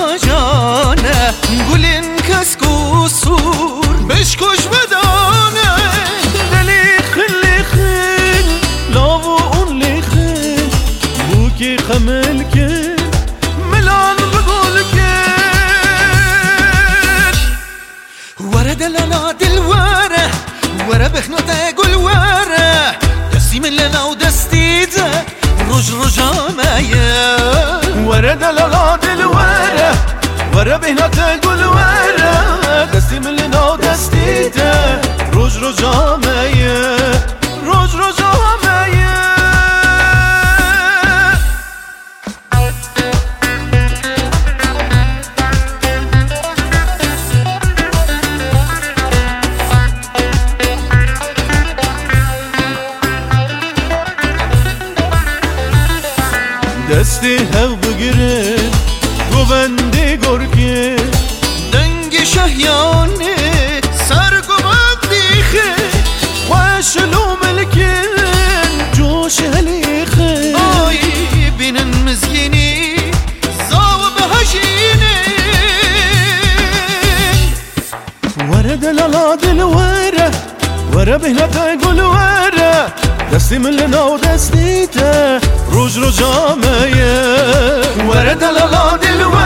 جانه گلین کس قصور بشکش بدانه دلی خلی خل لاو اون لیخل بوکی خمل کن ملان بقول کن ورا دلالا دل ورا بخناته گل ورا دستی من لنا و دستی ده روج روجامه ورا دلالا دل ورا بهناته گل ورا دستی من لنا و دستی ده روج روجامه روج روجامه دستی هاو بگیره گوبندی گرگه دنگ شهیانه سر گوبندی خه واشلو ملکن جوش هلیخه آی بینن مزگینی زاو بهشینه ورا دلالا دل ورا بهناته گل ورا دستی من لنا و دستی ته روج روجامه ورا دلالا دل